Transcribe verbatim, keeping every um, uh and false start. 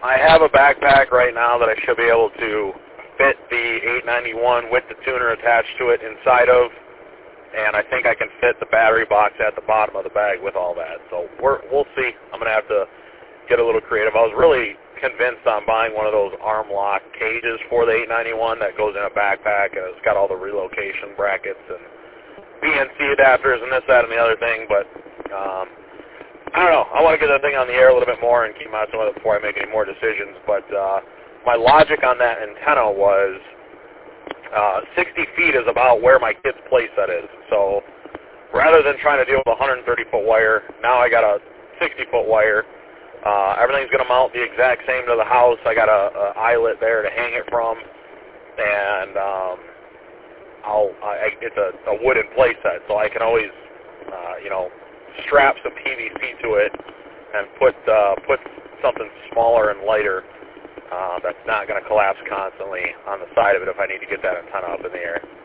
I have a backpack right now that I should be able to fit the eight ninety-one with the tuner attached to it inside of, and I think I can fit the battery box at the bottom of the bag with all that. So we're, we'll see. I'm going to have to get a little creative. I was really convinced on buying one of those arm lock cages for the eight ninety-one that goes in a backpack, and it's got all the relocation brackets and B N C adapters and this, that, and the other thing, but um, I don't know. I want to get that thing on the air a little bit more and keep messing with it before I make any more decisions, but uh, my logic on that antenna was uh, sixty feet is about where my kid's playset is, so rather than trying to deal with a one hundred thirty foot wire, now I got a sixty foot wire. Uh, everything's going to mount the exact same to the house. I got a, a eyelet there to hang it from, and um, I'll, I, it's a, a wooden playset, so I can always, uh, you know, strap some P V C to it and put uh, put something smaller and lighter uh, that's not going to collapse constantly on the side of it if I need to get that antenna up in the air.